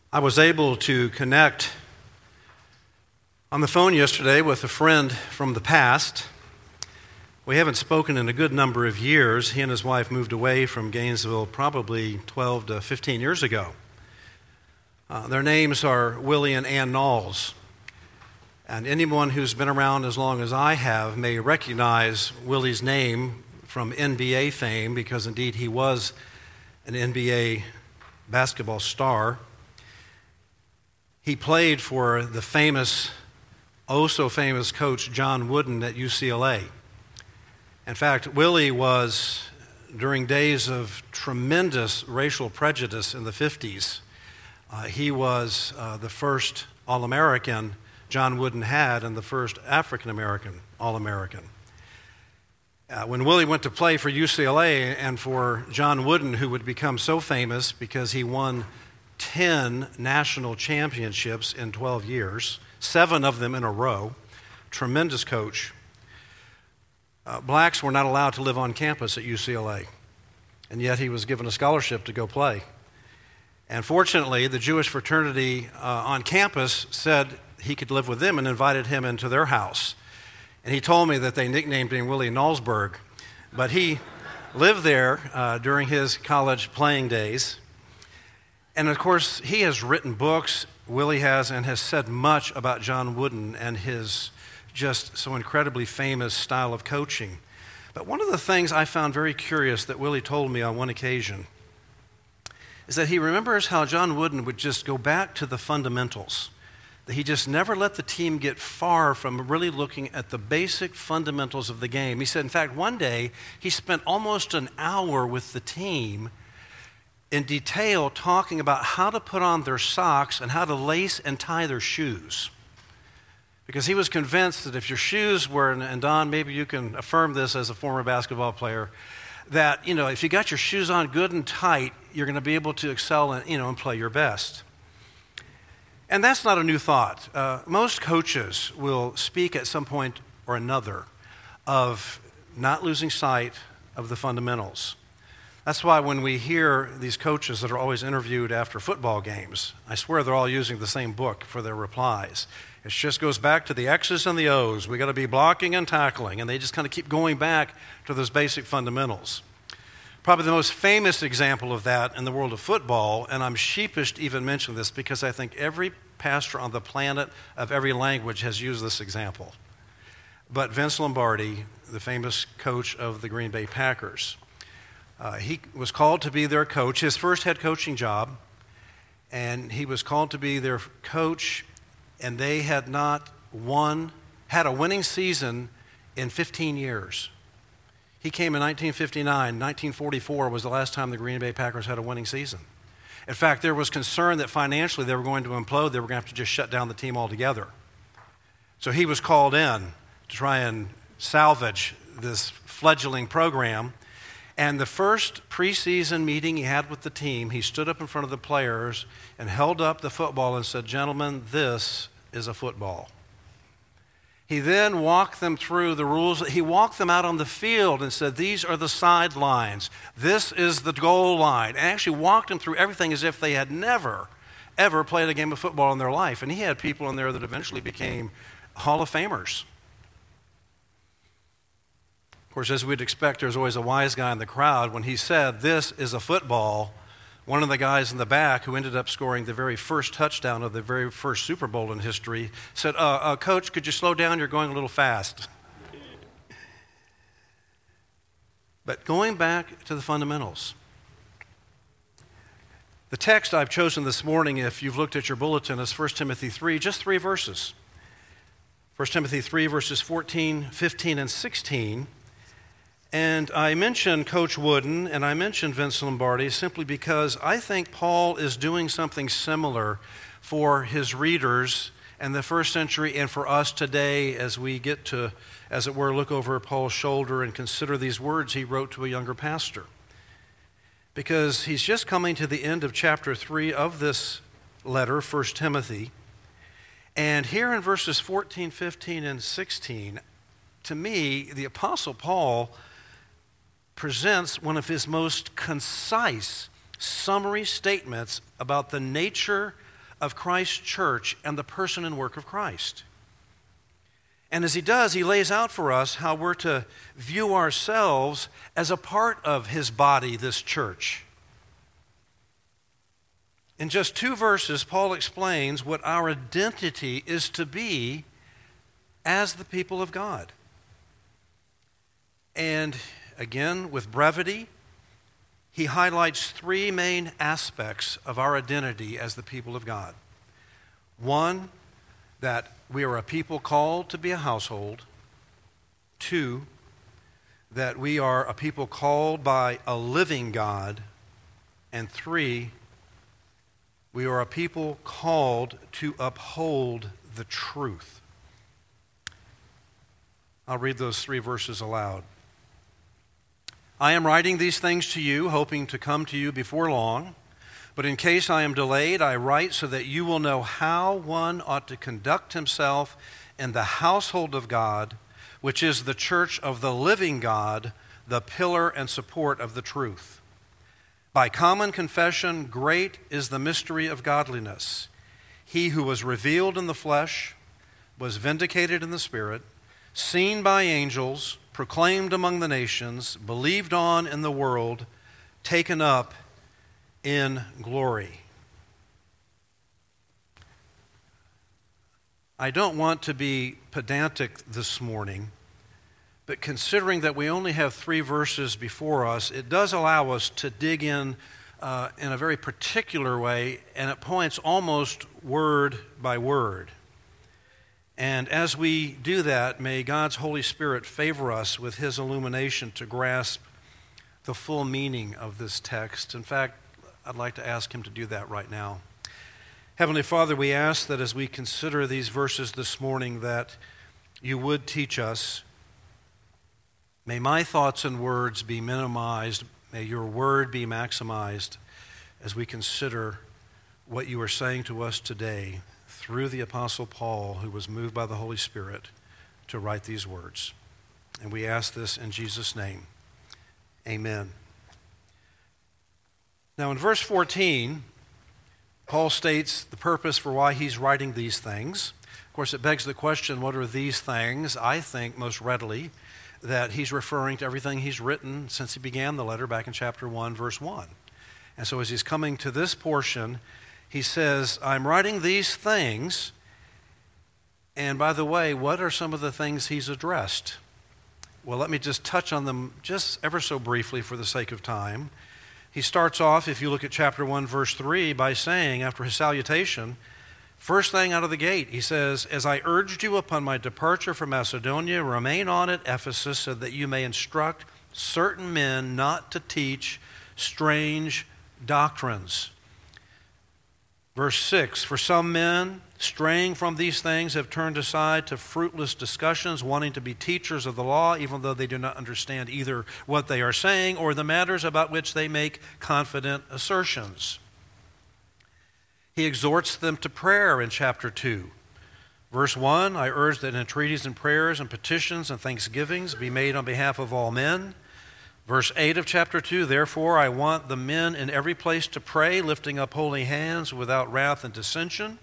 I was able to connect on the phone yesterday with a friend from the past. We haven't spoken in a good number of years. He and his wife moved away from Gainesville probably 12 to 15 years ago. Their names are Willie and Ann Knowles. And anyone who's been around as long as I have may recognize Willie's name from NBA fame, because indeed he was an NBA basketball star. He played for the famous, so famous coach John Wooden at UCLA. In fact, Willie was, during days of tremendous racial prejudice in the 50s, he was the first All-American John Wooden had and the first African-American All-American. When Willie went to play for UCLA and for John Wooden, who would become so famous because he won 10 national championships in 12 years, 7 of them in a row, tremendous coach. Blacks were not allowed to live on campus at UCLA, and yet he was given a scholarship to go play. And fortunately, the Jewish fraternity on campus said he could live with them and invited him into their house. And he told me that they nicknamed him Willie Knowlesburg, but he lived there during his college playing days. And of course, he has written books, Willie has, and has said much about John Wooden and his just so incredibly famous style of coaching. But one of the things I found very curious that Willie told me on one occasion is that he remembers how John Wooden would just go back to the fundamentals, that he just never let the team get far from really looking at the basic fundamentals of the game. He said, in fact, one day he spent almost an hour with the team in detail talking about how to put on their socks and how to lace and tie their shoes. Because he was convinced that if your shoes were, and Don, maybe you can affirm this as a former basketball player, that, if you got your shoes on good and tight, you're going to be able to excel and play your best. And that's not a new thought. Most coaches will speak at some point or another of not losing sight of the fundamentals. That's why when we hear these coaches that are always interviewed after football games, I swear they're all using the same book for their replies. It just goes back to the X's and the O's. We got to be blocking and tackling, and they just kind of keep going back to those basic fundamentals. Probably the most famous example of that in the world of football, and I'm sheepish to even mention this because I think every pastor on the planet of every language has used this example. But Vince Lombardi, the famous coach of the Green Bay Packers, he was called to be their coach, his first head coaching job, and he was called to be their coach, and they had not had a winning season in 15 years. He came in 1959. 1944 was the last time the Green Bay Packers had a winning season. In fact, there was concern that financially they were going to implode. They were going to have to just shut down the team altogether. So he was called in to try and salvage this fledgling program. And the first preseason meeting he had with the team, he stood up in front of the players and held up the football and said, "Gentlemen, this is a football." He then walked them through the rules. He walked them out on the field and said, "These are the sidelines. This is the goal line." And actually walked them through everything as if they had never, ever played a game of football in their life. And he had people in there that eventually became Hall of Famers. Of course, as we'd expect, there's always a wise guy in the crowd. When he said, "This is a football," one of the guys in the back who ended up scoring the very first touchdown of the very first Super Bowl in history said, "Coach, could you slow down? You're going a little fast." But going back to the fundamentals. The text I've chosen this morning, if you've looked at your bulletin, is 1 Timothy 3, just 3 verses. 1 Timothy 3, verses 14, 15, and 16. And I mentioned Coach Wooden and I mentioned Vince Lombardi simply because I think Paul is doing something similar for his readers in the first century and for us today as we get to, as it were, look over Paul's shoulder and consider these words he wrote to a younger pastor. Because he's just coming to the end of chapter 3 of this letter, 1 Timothy. And here in verses 14, 15, and 16, to me, the Apostle Paul presents one of his most concise summary statements about the nature of Christ's church and the person and work of Christ. And as he does, he lays out for us how we're to view ourselves as a part of his body, this church. In just 2 verses, Paul explains what our identity is to be as the people of God. And again, with brevity, he highlights 3 main aspects of our identity as the people of God. 1, that we are a people called to be a household. 2, that we are a people called by a living God. And 3, we are a people called to uphold the truth. I'll read those 3 verses aloud. I am writing these things to you, hoping to come to you before long. But in case I am delayed, I write so that you will know how one ought to conduct himself in the household of God, which is the church of the living God, the pillar and support of the truth. By common confession, great is the mystery of godliness. He who was revealed in the flesh was vindicated in the Spirit, seen by angels, proclaimed among the nations, believed on in the world, taken up in glory. I don't want to be pedantic this morning, but considering that we only have 3 verses before us, it does allow us to dig in a very particular way, and at points almost word by word. And as we do that, may God's Holy Spirit favor us with his illumination to grasp the full meaning of this text. In fact, I'd like to ask him to do that right now. Heavenly Father, we ask that as we consider these verses this morning, that you would teach us. May my thoughts and words be minimized. May your word be maximized as we consider what you are saying to us today through the Apostle Paul, who was moved by the Holy Spirit to write these words. And we ask this in Jesus' name. Amen. Now in verse 14, Paul states the purpose for why he's writing these things. Of course, it begs the question, what are these things? I think most readily that he's referring to everything he's written since he began the letter back in chapter 1, verse 1. And so as he's coming to this portion, he says, I'm writing these things. And by the way, what are some of the things he's addressed? Well, let me just touch on them just ever so briefly for the sake of time. He starts off, if you look at chapter 1, verse 3, by saying, after his salutation, first thing out of the gate, he says, as I urged you upon my departure from Macedonia, remain on at Ephesus so that you may instruct certain men not to teach strange doctrines. Verse 6, for some men, straying from these things, have turned aside to fruitless discussions, wanting to be teachers of the law, even though they do not understand either what they are saying or the matters about which they make confident assertions. He exhorts them to prayer in chapter 2. Verse 1, I urge that entreaties and prayers and petitions and thanksgivings be made on behalf of all men. Verse 8 of chapter 2, therefore I want the men in every place to pray, lifting up holy hands without wrath and dissension.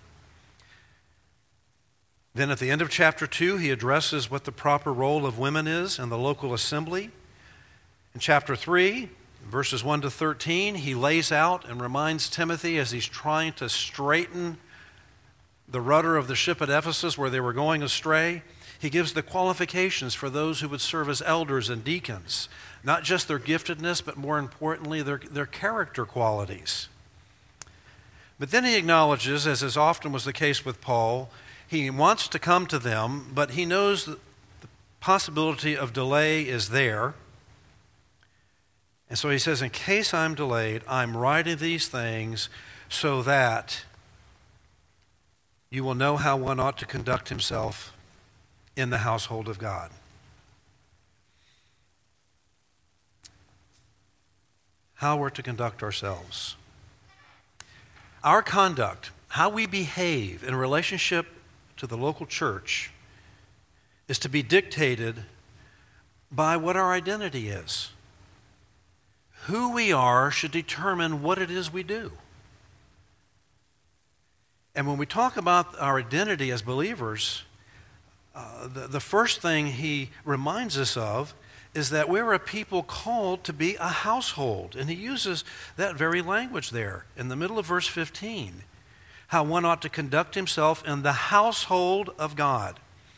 Then at the end of chapter 2, he addresses what the proper role of women is in the local assembly. In chapter 3, verses 1 to 13, he lays out and reminds Timothy as he's trying to straighten the rudder of the ship at Ephesus where they were going astray. He gives the qualifications for those who would serve as elders and deacons. Not just their giftedness, but more importantly, their character qualities. But then he acknowledges, as is often was the case with Paul, he wants to come to them, but he knows that the possibility of delay is there. And so he says, in case I'm delayed, I'm writing these things so that you will know how one ought to conduct himself in the household of God. How we're to conduct ourselves. Our conduct, how we behave in relationship to the local church, is to be dictated by what our identity is. Who we are should determine what it is we do. And when we talk about our identity as believers, the first thing he reminds us of is that we're a people called to be a household. And he uses that very language there in the middle of verse 15, how one ought to conduct himself in the household of God.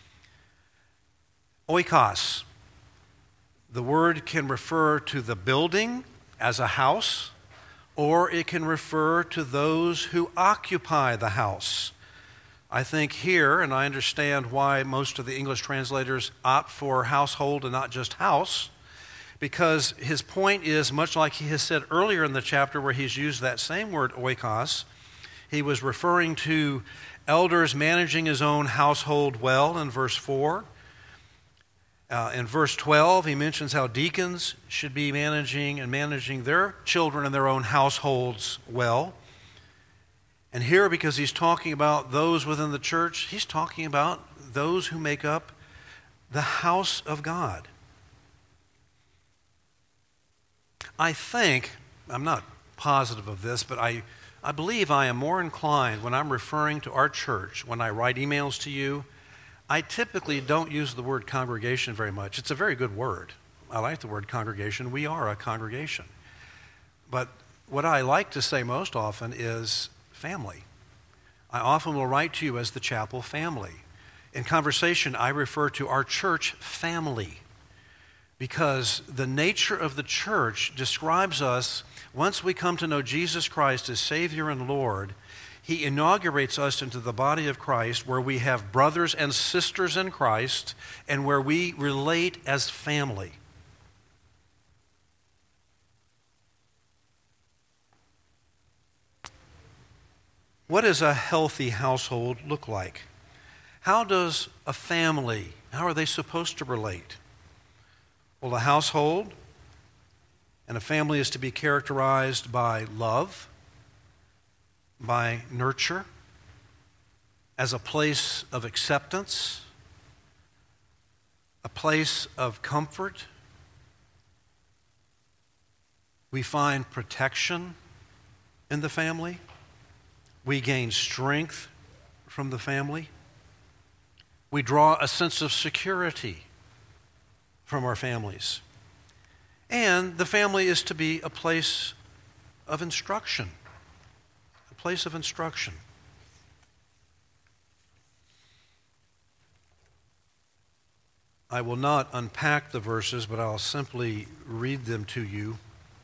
Oikos. The word can refer to the building as a house, or it can refer to those who occupy the house. I think here, and I understand why most of the English translators opt for household and not just house, because his point is, much like he has said earlier in the chapter where he's used that same word, oikos, he was referring to elders managing his own household well in verse 4. In verse 12, he mentions how deacons should be managing their children and their own households well. And here, because he's talking about those within the church, he's talking about those who make up the house of God. I think, I'm not positive of this, but I believe I am more inclined when I'm referring to our church, when I write emails to you, I typically don't use the word congregation very much. It's a very good word. I like the word congregation. We are a congregation. But what I like to say most often is family. I often will write to you as the chapel family. In conversation, I refer to our church family because the nature of the church describes us, once we come to know Jesus Christ as Savior and Lord, He inaugurates us into the body of Christ where we have brothers and sisters in Christ and where we relate as family. What does a healthy household look like? How does a family, how are they supposed to relate? Well, a household and a family is to be characterized by love, by nurture, as a place of acceptance, a place of comfort. We find protection in the family. We gain strength from the family. We draw a sense of security from our families. And the family is to be a place of instruction. A place of instruction. I will not unpack the verses, but I'll simply read them to you.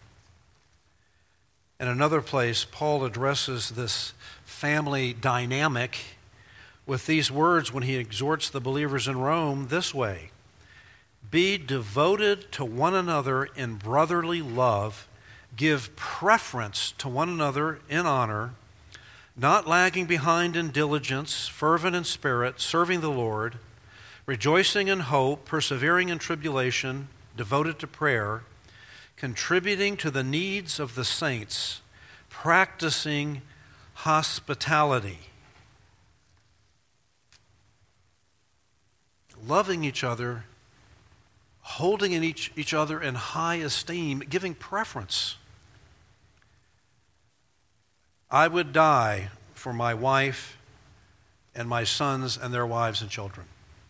In another place, Paul addresses this family dynamic with these words when he exhorts the believers in Rome this way: be devoted to one another in brotherly love, give preference to one another in honor, not lagging behind in diligence, fervent in spirit, serving the Lord, rejoicing in hope, persevering in tribulation, devoted to prayer, contributing to the needs of the saints, practicing hospitality. Loving each other, holding each other in high esteem, giving preference. I would die for my wife and my sons and their wives and children.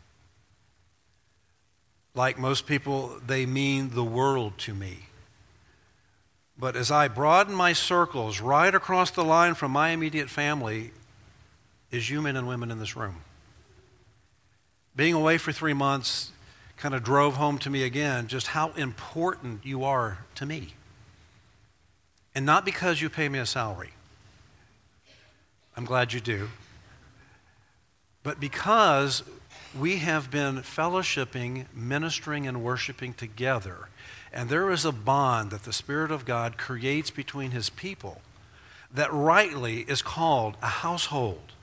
Like most people, they mean the world to me. But as I broaden my circles right across the line from my immediate family is you men and women in this room. Being away for 3 months kind of drove home to me again just how important you are to me. And not because you pay me a salary. I'm glad you do. But because we have been fellowshipping, ministering, and worshiping together. And there is a bond that the Spirit of God creates between His people that rightly is called a household.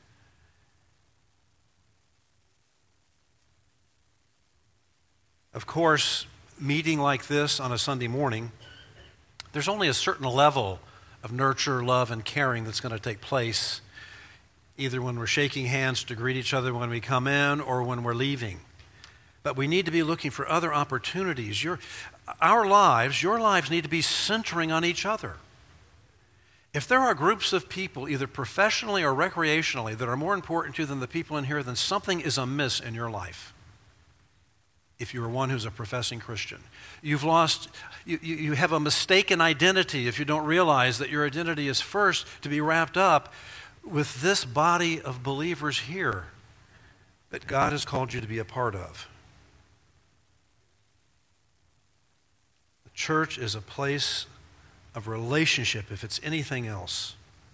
Of course, meeting like this on a Sunday morning, there's only a certain level of nurture, love, and caring that's going to take place either when we're shaking hands to greet each other when we come in or when we're leaving. But we need to be looking for other opportunities. Your lives need to be centering on each other. If there are groups of people, either professionally or recreationally, that are more important to you than the people in here, then something is amiss in your life. If you are one who's a professing Christian, you have a mistaken identity if you don't realize that your identity is first to be wrapped up with this body of believers here that God has called you to be a part of. The church is a place of relationship, if it's anything else.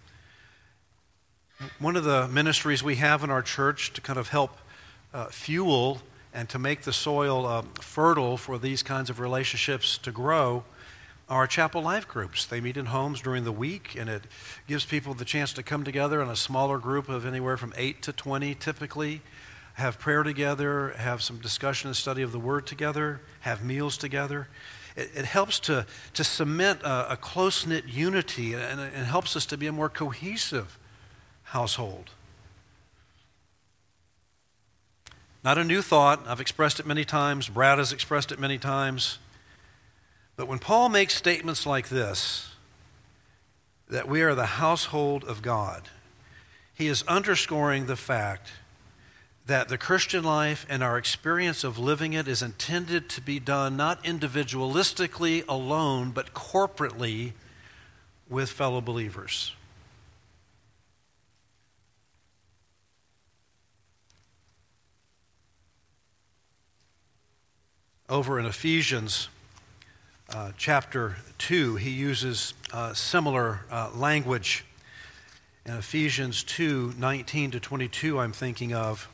One of the ministries we have in our church to kind of help fuel and to make the soil fertile for these kinds of relationships to grow are chapel life groups. They meet in homes during the week, and it gives people the chance to come together in a smaller group of anywhere from 8 to 20 typically, have prayer together, have some discussion and study of the Word together, have meals together. It helps to cement a close-knit unity, and it helps us to be a more cohesive household. Not a new thought. I've expressed it many times. Brad has expressed it many times. But when Paul makes statements like this, that we are the household of God, he is underscoring the fact that the Christian life and our experience of living it is intended to be done not individualistically alone, but corporately with fellow believers. Over in Ephesians chapter 2, he uses similar language. In Ephesians 2, 19 to 22, I'm thinking of.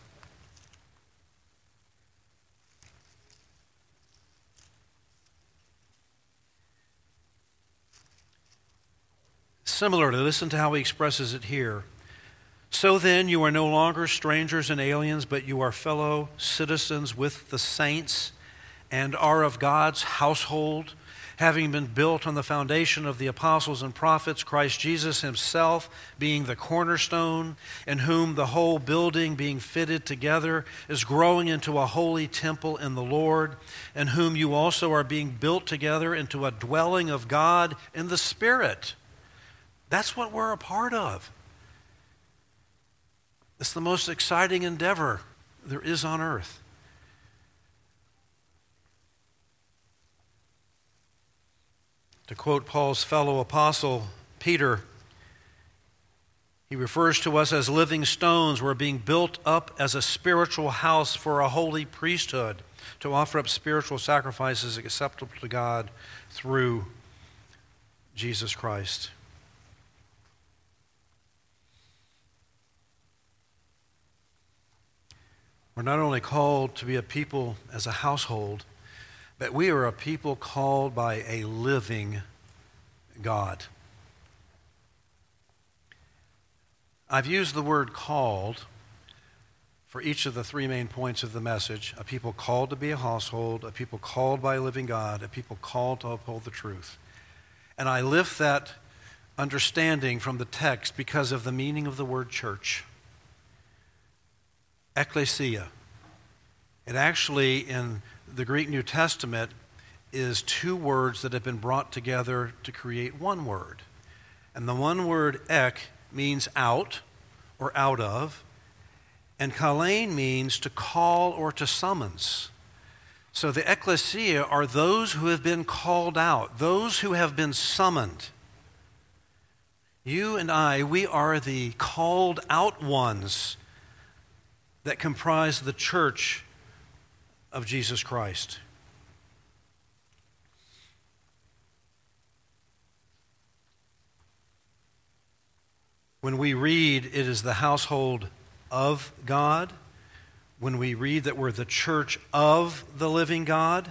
Similarly, listen to how he expresses it here. So then, you are no longer strangers and aliens, but you are fellow citizens with the saints and are of God's household, having been built on the foundation of the apostles and prophets, Christ Jesus himself being the cornerstone, in whom the whole building being fitted together is growing into a holy temple in the Lord, in whom you also are being built together into a dwelling of God in the Spirit. That's what we're a part of. It's the most exciting endeavor there is on earth. To quote Paul's fellow apostle, Peter, he refers to us as living stones. We're being built up as a spiritual house for a holy priesthood to offer up spiritual sacrifices acceptable to God through Jesus Christ. We're not only called to be a people as a household, but we are a people called by a living God. I've used the word called for each of the three main points of the message. A people called to be a household, a people called by a living God, a people called to uphold the truth. And I lift that understanding from the text because of the meaning of the word church. Ecclesia. It actually, in the Greek New Testament, is two words that have been brought together to create one word. And the one word, ek, means out or out of, and kalein means to call or to summons. So the ecclesia are those who have been called out, those who have been summoned. You and I, we are the called out ones that comprise the church of Jesus Christ. When we read it is the household of God, when we read that we're the church of the living God,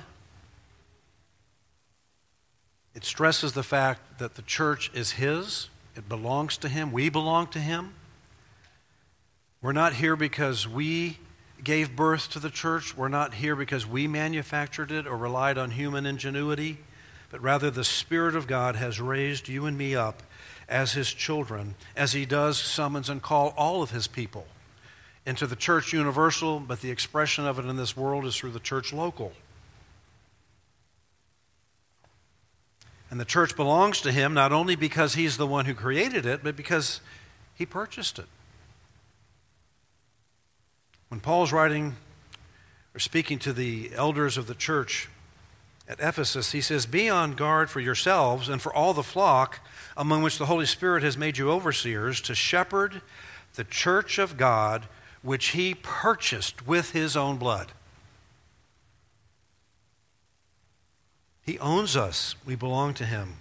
it stresses the fact that the church is His, it belongs to Him, we belong to Him. We're not here because we gave birth to the church. We're not here because we manufactured it or relied on human ingenuity, but rather the Spirit of God has raised you and me up as His children, as He does summons and call all of His people into the church universal, but the expression of it in this world is through the church local. And the church belongs to him not only because he's the one who created it, but because he purchased it. When Paul's writing or speaking to the elders of the church at Ephesus, he says, "Be on guard for yourselves and for all the flock among which the Holy Spirit has made you overseers to shepherd the church of God, which he purchased with his own blood." He owns us. We belong to him.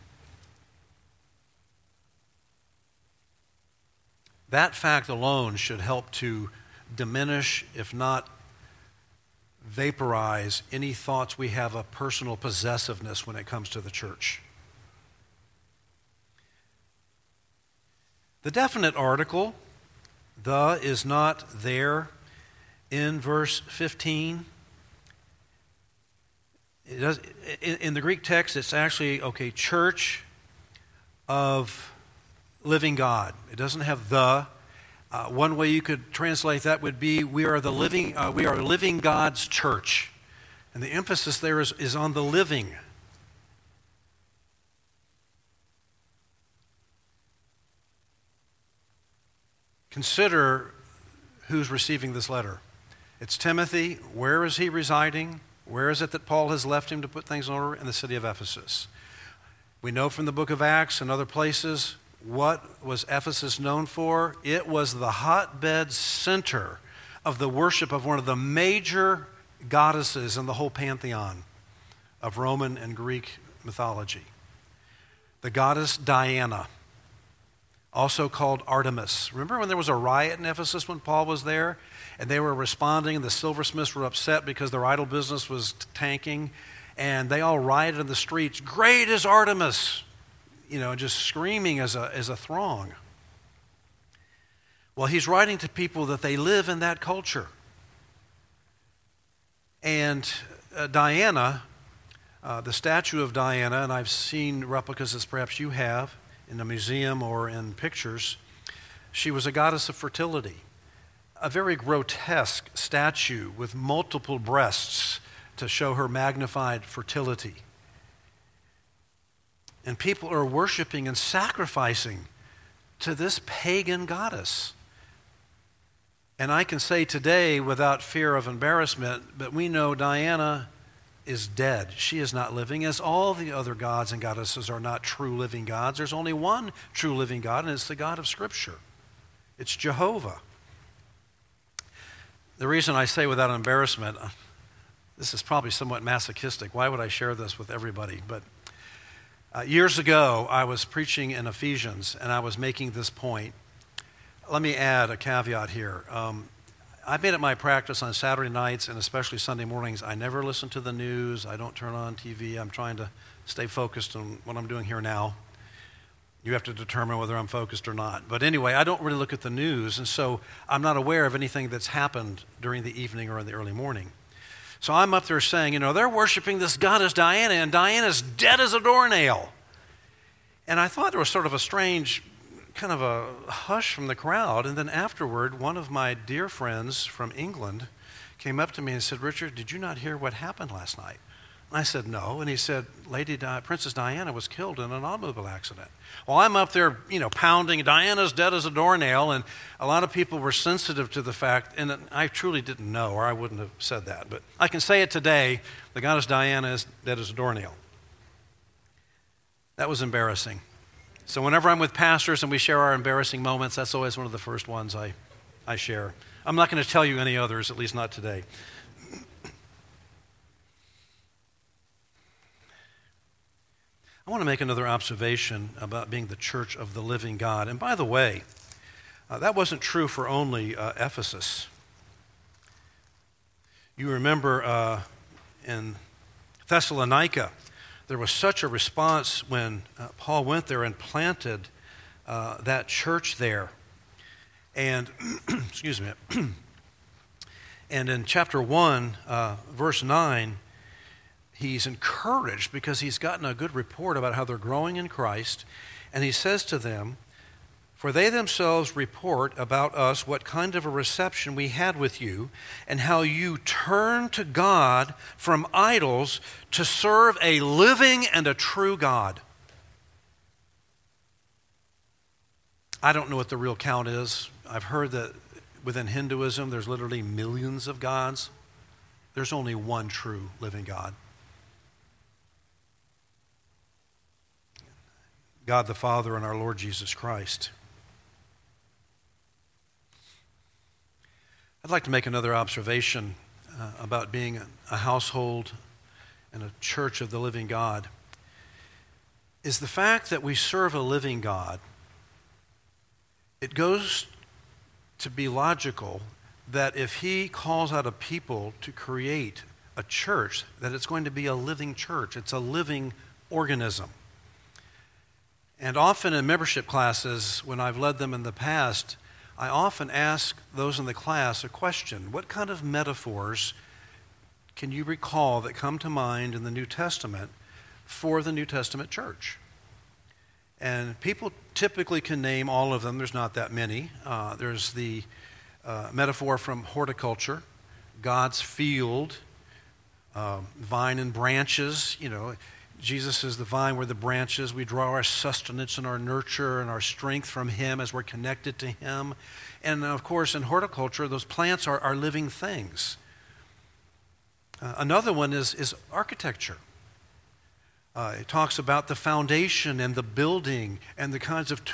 That fact alone should help to diminish, if not vaporize, any thoughts we have of personal possessiveness when it comes to the church. The definite article, "the," is not there in verse 15. In the Greek text, it's actually, church of living God. It doesn't have "the." One way you could translate that would be, we are living God's church. And the emphasis there is on the living. Consider who's receiving this letter. It's Timothy. Where is he residing? Where is it that Paul has left him to put things in order? In the city of Ephesus. We know from the book of Acts and other places, what was Ephesus known for? It was the hotbed center of the worship of one of the major goddesses in the whole pantheon of Roman and Greek mythology. The goddess Diana, also called Artemis. Remember when there was a riot in Ephesus when Paul was there? And they were responding, and the silversmiths were upset because their idol business was tanking. And they all rioted in the streets, "Great is Artemis!" Just screaming as a throng. Well, he's writing to people that they live in that culture. And Diana, the statue of Diana, and I've seen replicas as perhaps you have in a museum or in pictures, she was a goddess of fertility. A very grotesque statue with multiple breasts to show her magnified fertility. And people are worshiping and sacrificing to this pagan goddess. And I can say today without fear of embarrassment, but we know Diana is dead. She is not living, as all the other gods and goddesses are not true living gods. There's only one true living God, and it's the God of Scripture. It's Jehovah. The reason I say without embarrassment, this is probably somewhat masochistic. Why would I share this with everybody? But years ago, I was preaching in Ephesians, and I was making this point. Let me add a caveat here. I've made it my practice on Saturday nights and especially Sunday mornings, I never listen to the news. I don't turn on TV. I'm trying to stay focused on what I'm doing here now. You have to determine whether I'm focused or not. But anyway, I don't really look at the news, and so I'm not aware of anything that's happened during the evening or in the early morning. So I'm up there saying, they're worshiping this goddess Diana, and Diana's dead as a doornail. And I thought there was sort of a strange kind of a hush from the crowd. And then afterward, one of my dear friends from England came up to me and said, "Richard, did you not hear what happened last night?" And I said, "No." And he said, Princess Diana was killed in an automobile accident. Well, I'm up there, pounding, "Diana's dead as a doornail." And a lot of people were sensitive to the fact, and I truly didn't know, or I wouldn't have said that. But I can say it today, the goddess Diana is dead as a doornail. That was embarrassing. So whenever I'm with pastors and we share our embarrassing moments, that's always one of the first ones I share. I'm not going to tell you any others, at least not today. I want to make another observation about being the church of the living God. And by the way, that wasn't true for only Ephesus. You remember in Thessalonica, there was such a response when Paul went there and planted that church there. And, excuse me, and in chapter 1, verse 9, he's encouraged because he's gotten a good report about how they're growing in Christ. And he says to them, "For they themselves report about us what kind of a reception we had with you, and how you turned to God from idols to serve a living and a true God." I don't know what the real count is. I've heard that within Hinduism, there's literally millions of gods. There's only one true living God. God the Father and our Lord Jesus Christ. I'd like to make another observation about being a household and a church of the living God. Is the fact that we serve a living God. It goes to be logical that if he calls out a people to create a church, that it's going to be a living church. It's a living organism. And often in membership classes, when I've led them in the past, I often ask those in the class a question. What kind of metaphors can you recall that come to mind in the New Testament for the New Testament church? And people typically can name all of them. There's not that many. There's the metaphor from horticulture, God's field, vine and branches. You know, Jesus is the vine, we're the branches. We draw our sustenance and our nurture and our strength from him as we're connected to him. And of course, in horticulture, those plants are living things. Another one is architecture. It talks about the foundation and the building and the kinds of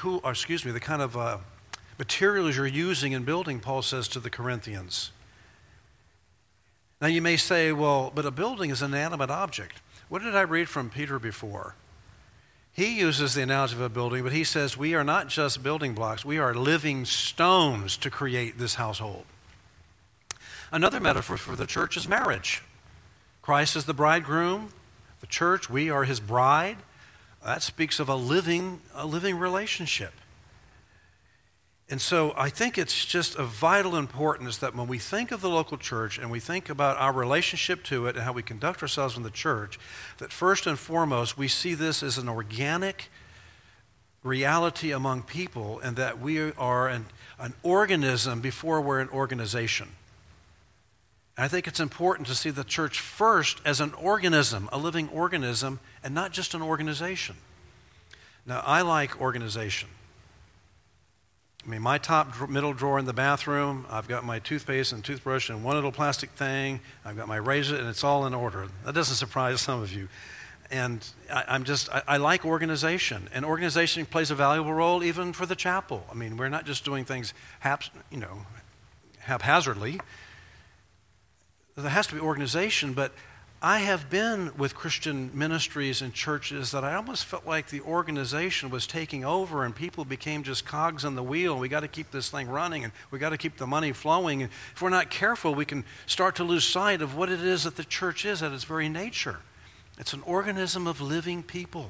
materials you're using in building, Paul says to the Corinthians. Now you may say, well, but a building is an inanimate object. What did I read from Peter before? He uses the analogy of a building, but he says we are not just building blocks, we are living stones to create this household. Another metaphor for the church is marriage. Christ is the bridegroom. The church, we are his bride. That speaks of a living relationship. And so I think it's just of vital importance that when we think of the local church and we think about our relationship to it and how we conduct ourselves in the church, that first and foremost we see this as an organic reality among people and that we are an organism before we're an organization. I think it's important to see the church first as an organism, a living organism, and not just an organization. Now, I like organization. I mean, my middle drawer in the bathroom, I've got my toothpaste and toothbrush and one little plastic thing. I've got my razor, and it's all in order. That doesn't surprise some of you. And I like organization. And organization plays a valuable role even for the chapel. I mean, we're not just doing things haphazardly. There has to be organization, but I have been with Christian ministries and churches that I almost felt like the organization was taking over and people became just cogs on the wheel. We got to keep this thing running and we got to keep the money flowing. And if we're not careful, we can start to lose sight of what it is that the church is at its very nature. It's an organism of living people.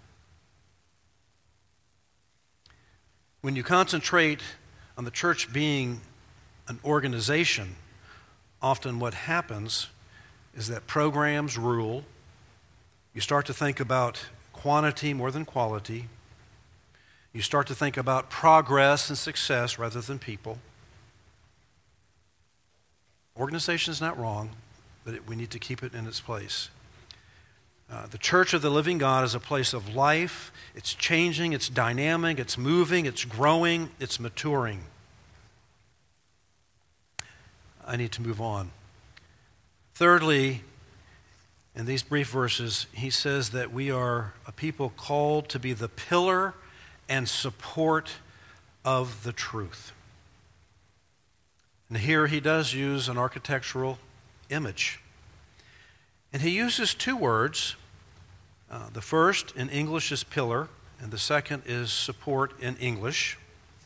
When you concentrate on the church being an organization, often what happens is that programs rule. You start to think about quantity more than quality. You start to think about progress and success rather than people. Organization is not wrong, but we need to keep it in its place. The church of the living God is a place of life. It's changing, it's dynamic, it's moving, it's growing, it's maturing. I need to move on. Thirdly, in these brief verses, he says that we are a people called to be the pillar and support of the truth. And here he does use an architectural image. And he uses two words. The first in English is pillar, and the second is support in English.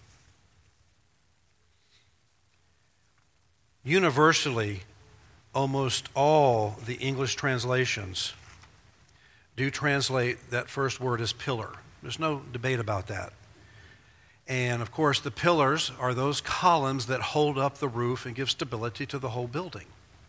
Universally, almost all the English translations do translate that first word as pillar. There's no debate about that. And of course, the pillars are those columns that hold up the roof and give stability to the whole building.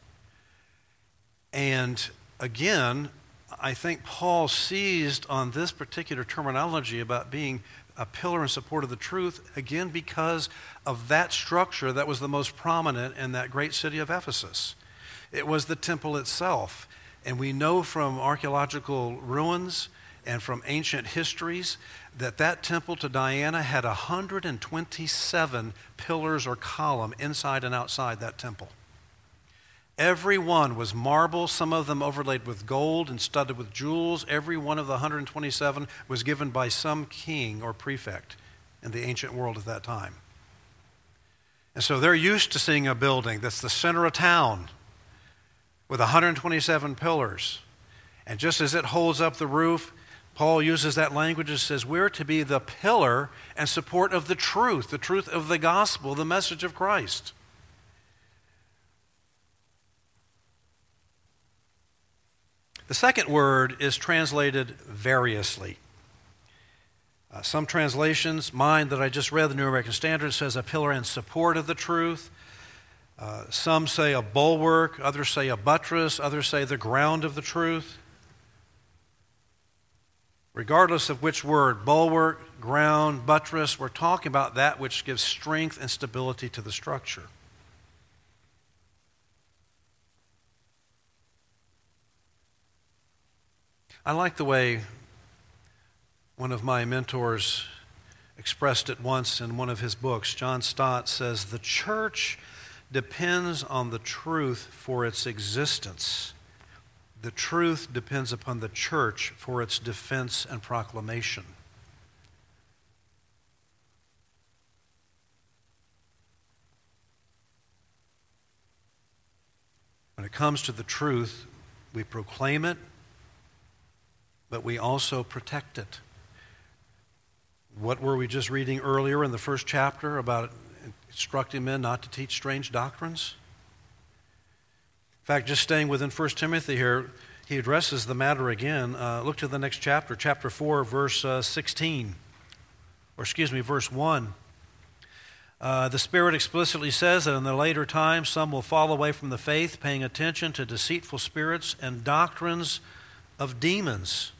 And again, I think Paul seized on this particular terminology about being a pillar in support of the truth, again, because of that structure that was the most prominent in that great city of Ephesus. It was the temple itself. And we know from archaeological ruins and from ancient histories that temple to Diana had 127 pillars or column inside and outside that temple. Every one was marble, some of them overlaid with gold and studded with jewels. Every one of the 127 was given by some king or prefect in the ancient world at that time. And so they're used to seeing a building that's the center of town with 127 pillars. And just as it holds up the roof, Paul uses that language and says, we're to be the pillar and support of the truth of the gospel, the message of Christ. The second word is translated variously. Some translations, mine that I just read, the New American Standard, says a pillar and support of the truth. Some say a bulwark, others say a buttress, others say the ground of the truth. Regardless of which word, bulwark, ground, buttress, we're talking about that which gives strength and stability to the structure. I like the way one of my mentors expressed it once in one of his books. John Stott says, the church depends on the truth for its existence. The truth depends upon the church for its defense and proclamation. When it comes to the truth, we proclaim it, but we also protect it. What were we just reading earlier in the first chapter about instructing men not to teach strange doctrines? In fact, just staying within 1 Timothy here, he addresses the matter again. Look to the next chapter, chapter 4, verse 16. Verse 1. The Spirit explicitly says that in the later times some will fall away from the faith, paying attention to deceitful spirits and doctrines of demons.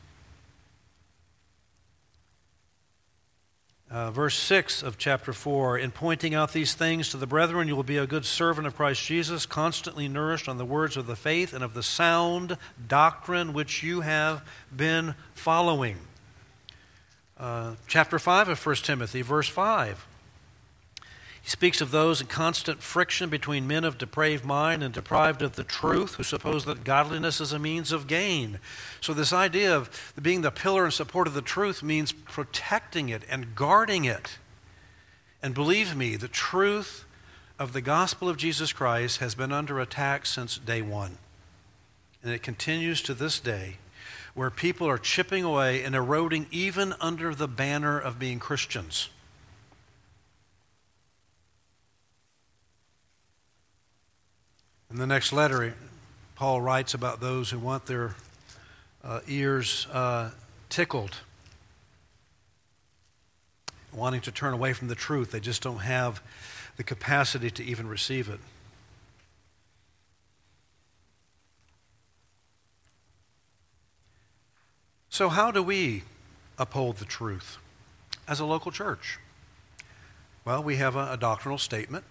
Verse 6 of chapter 4, in pointing out these things to the brethren, you will be a good servant of Christ Jesus, constantly nourished on the words of the faith and of the sound doctrine which you have been following. Chapter 5 of 1 Timothy, verse 5. He speaks of those in constant friction between men of depraved mind and deprived of the truth, who suppose that godliness is a means of gain. So this idea of being the pillar and support of the truth means protecting it and guarding it. And believe me, the truth of the gospel of Jesus Christ has been under attack since day one. And it continues to this day, where people are chipping away and eroding even under the banner of being Christians. In the next letter, Paul writes about those who want their ears tickled, wanting to turn away from the truth. They just don't have the capacity to even receive it. So how do we uphold the truth as a local church? Well, we have a doctrinal statement.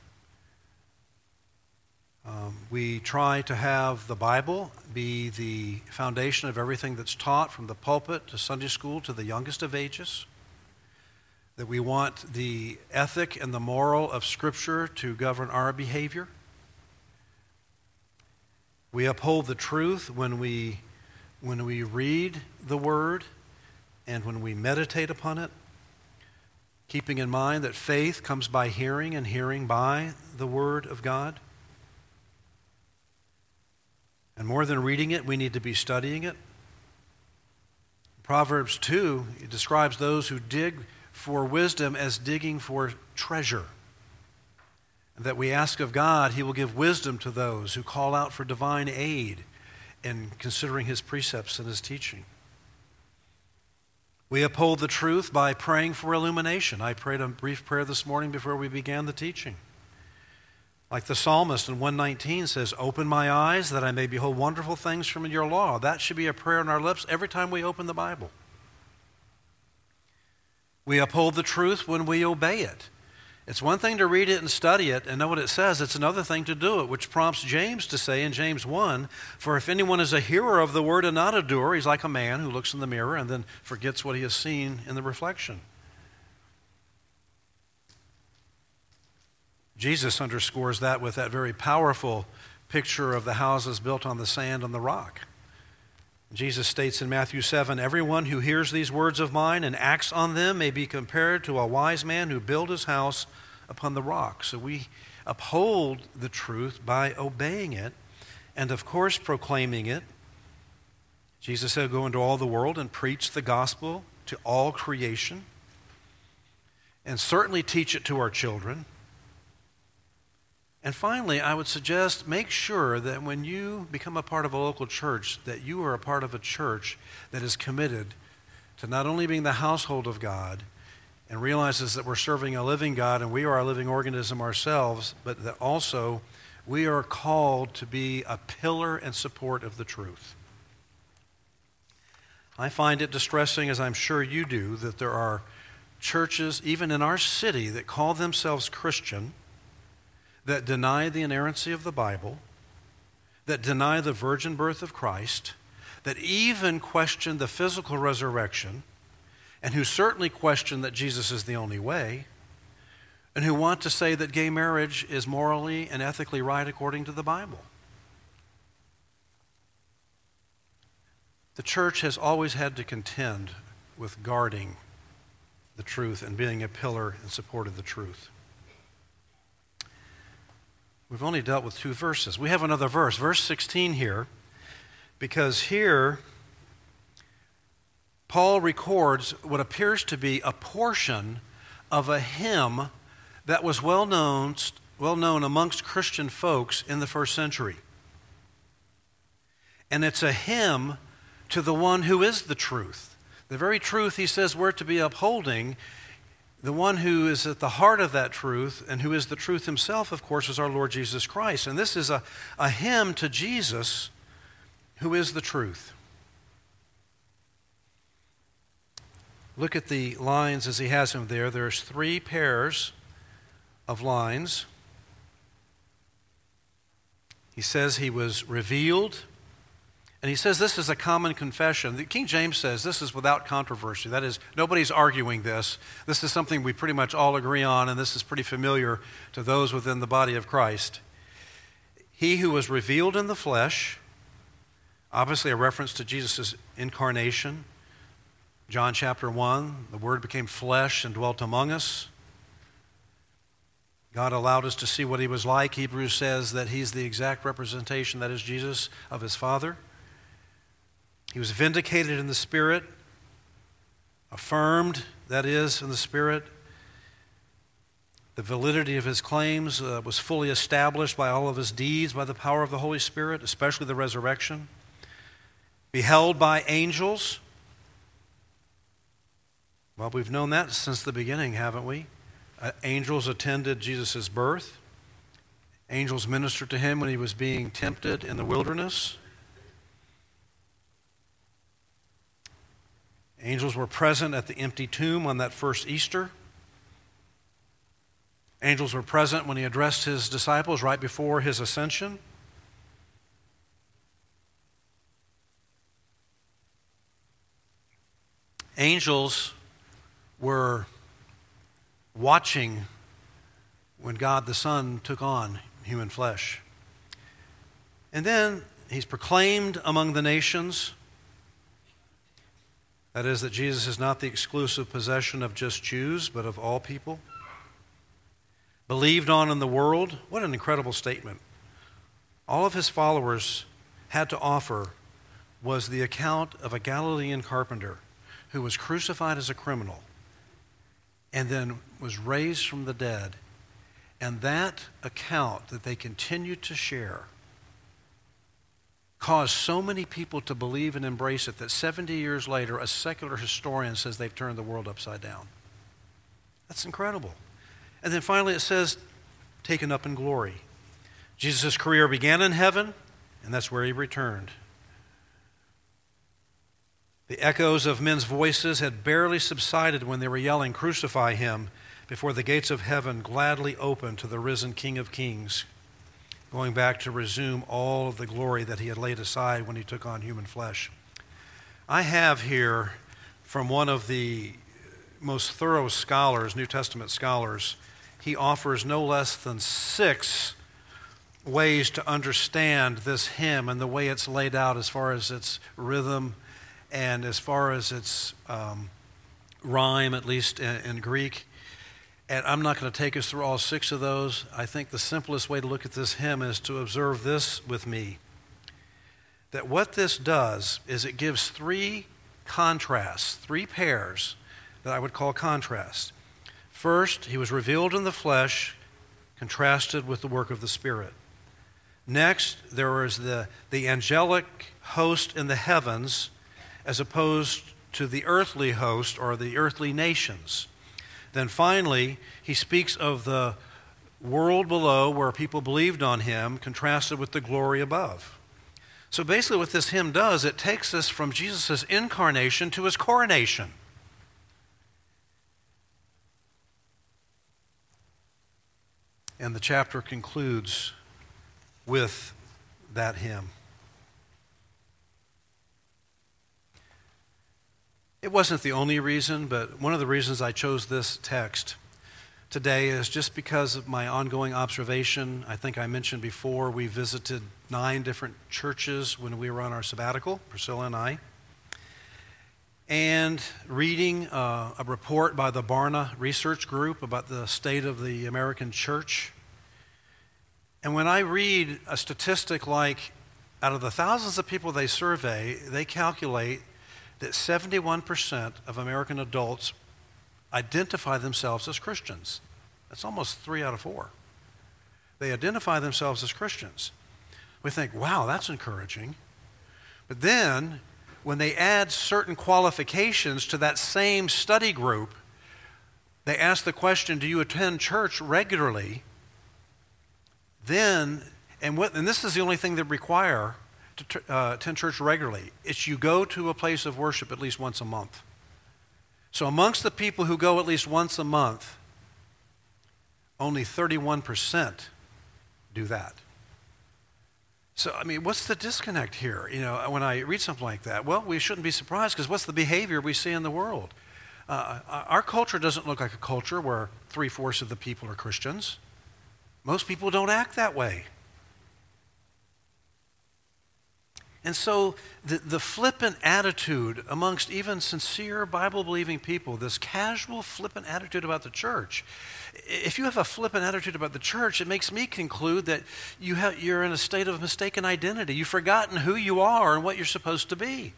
We try to have the Bible be the foundation of everything that's taught, from the pulpit to Sunday school to the youngest of ages. That we want the ethic and the moral of Scripture to govern our behavior. We uphold the truth when we read the Word and when we meditate upon it, keeping in mind that faith comes by hearing and hearing by the Word of God. And more than reading it, we need to be studying it. Proverbs 2, it describes those who dig for wisdom as digging for treasure. And that we ask of God, He will give wisdom to those who call out for divine aid in considering His precepts and His teaching. We uphold the truth by praying for illumination. I prayed a brief prayer this morning before we began the teaching. Like the psalmist in 119 says, open my eyes that I may behold wonderful things from your law. That should be a prayer on our lips every time we open the Bible. We uphold the truth when we obey it. It's one thing to read it and study it and know what it says. It's another thing to do it, which prompts James to say in James 1, "For if anyone is a hearer of the word and not a doer, he's like a man who looks in the mirror and then forgets what he has seen in the reflection." Jesus underscores that with that very powerful picture of the houses built on the sand and the rock. Jesus states in Matthew 7, "Everyone who hears these words of mine and acts on them may be compared to a wise man who built his house upon the rock." So we uphold the truth by obeying it and, of course, proclaiming it. Jesus said, "Go into all the world and preach the gospel to all creation, and certainly teach it to our children." And finally, I would suggest make sure that when you become a part of a local church, that you are a part of a church that is committed to not only being the household of God and realizes that we're serving a living God and we are a living organism ourselves, but that also we are called to be a pillar and support of the truth. I find it distressing, as I'm sure you do, that there are churches, even in our city, that call themselves Christian, that deny the inerrancy of the Bible, that deny the virgin birth of Christ, that even question the physical resurrection, and who certainly question that Jesus is the only way, and who want to say that gay marriage is morally and ethically right according to the Bible. The church has always had to contend with guarding the truth and being a pillar in support of the truth. We've only dealt with 2 verses. We have another verse, verse 16 here, because here Paul records what appears to be a portion of a hymn that was well known amongst Christian folks in the first century. And it's a hymn to the one who is the truth. The very truth he says we're to be upholding. The one who is at the heart of that truth and who is the truth himself, of course, is our Lord Jesus Christ. And this is a hymn to Jesus, who is the truth. Look at the lines as he has them there. There's 3 pairs of lines. He says he was revealed. And he says this is a common confession. The King James says this is without controversy. That is, nobody's arguing this. This is something we pretty much all agree on, and this is pretty familiar to those within the body of Christ. He who was revealed in the flesh, obviously a reference to Jesus' incarnation. John chapter 1, the Word became flesh and dwelt among us. God allowed us to see what he was like. Hebrews says that he's the exact representation, that is Jesus, of his Father. He was vindicated in the Spirit, affirmed, that is, in the Spirit. The validity of his claims was fully established by all of his deeds, by the power of the Holy Spirit, especially the resurrection. Beheld by angels. Well, we've known that since the beginning, haven't we? Angels attended Jesus' birth. Angels ministered to him when he was being tempted in the wilderness. Angels were present at the empty tomb on that first Easter. Angels were present when he addressed his disciples right before his ascension. Angels were watching when God the Son took on human flesh. And then he's proclaimed among the nations. That is, that Jesus is not the exclusive possession of just Jews, but of all people. Believed on in the world. What an incredible statement. All of his followers had to offer was the account of a Galilean carpenter who was crucified as a criminal and then was raised from the dead. And that account that they continued to share caused so many people to believe and embrace it that 70 years later, a secular historian says they've turned the world upside down. That's incredible. And then finally it says, taken up in glory. Jesus' career began in heaven, and that's where he returned. The echoes of men's voices had barely subsided when they were yelling, "Crucify him," before the gates of heaven gladly open to the risen King of Kings, going back to resume all of the glory that he had laid aside when he took on human flesh. I have here from one of the most thorough scholars, New Testament scholars, he offers no less than 6 ways to understand this hymn and the way it's laid out as far as its rhythm and as far as its rhyme, at least in Greek. And I'm not going to take us through all 6 of those. I think the simplest way to look at this hymn is to observe this with me. That what this does is it gives 3 contrasts, 3 pairs that I would call contrasts. First, he was revealed in the flesh, contrasted with the work of the Spirit. Next, there was the angelic host in the heavens as opposed to the earthly host or the earthly nations. Then finally, he speaks of the world below where people believed on him, contrasted with the glory above. So basically what this hymn does, it takes us from Jesus' incarnation to his coronation. And the chapter concludes with that hymn. It wasn't the only reason, but one of the reasons I chose this text today is just because of my ongoing observation. I think I mentioned before we visited 9 different churches when we were on our sabbatical, Priscilla and I. And reading a report by the Barna Research Group about the state of the American church. And when I read a statistic like, out of the thousands of people they survey, they calculate that 71% of American adults identify themselves as Christians. That's almost 3 out of 4. They identify themselves as Christians. We think, wow, that's encouraging. But then, when they add certain qualifications to that same study group, they ask the question, do you attend church regularly? Then, and this is the only thing they require to attend church regularly. It's you go to a place of worship at least once a month. So amongst the people who go at least once a month, only 31% do that. So, I mean, what's the disconnect here? You know, when I read something like that, well, we shouldn't be surprised because what's the behavior we see in the world? Our culture doesn't look like a culture where 3/4 of the people are Christians. Most people don't act that way. And so the flippant attitude amongst even sincere Bible-believing people, this casual flippant attitude about the church, if you have a flippant attitude about the church, it makes me conclude that you're in a state of mistaken identity. You've forgotten who you are and what you're supposed to be.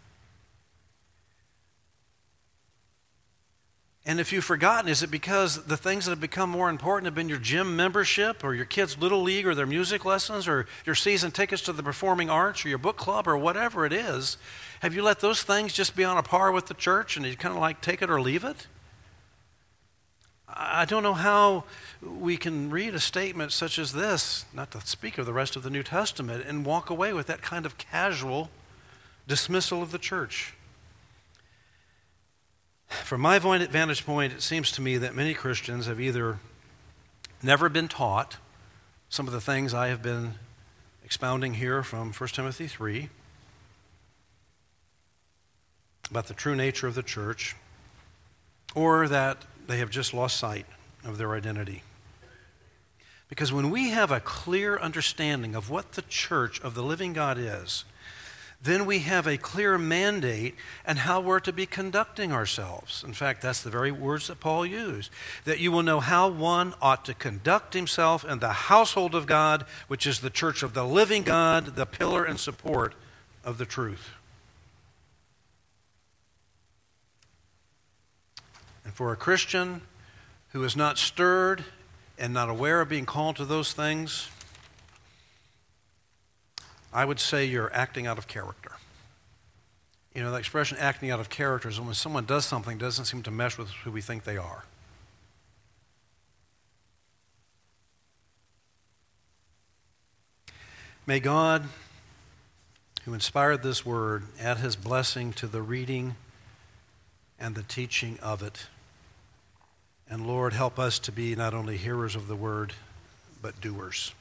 And if you've forgotten, is it because the things that have become more important have been your gym membership or your kids' little league or their music lessons or your season tickets to the performing arts or your book club or whatever it is? Have you let those things just be on a par with the church and you kind of like take it or leave it? I don't know how we can read a statement such as this, not to speak of the rest of the New Testament, and walk away with that kind of casual dismissal of the church. From my vantage point, it seems to me that many Christians have either never been taught some of the things I have been expounding here from 1 Timothy 3 about the true nature of the church, or that they have just lost sight of their identity. Because when we have a clear understanding of what the church of the living God is, then we have a clear mandate and how we're to be conducting ourselves. In fact, that's the very words that Paul used, that you will know how one ought to conduct himself in the household of God, which is the church of the living God, the pillar and support of the truth. And for a Christian who is not stirred and not aware of being called to those things, I would say you're acting out of character. You know, the expression acting out of character is when someone does something that doesn't seem to mesh with who we think they are. May God, who inspired this word, add his blessing to the reading and the teaching of it. And Lord, help us to be not only hearers of the word, but doers.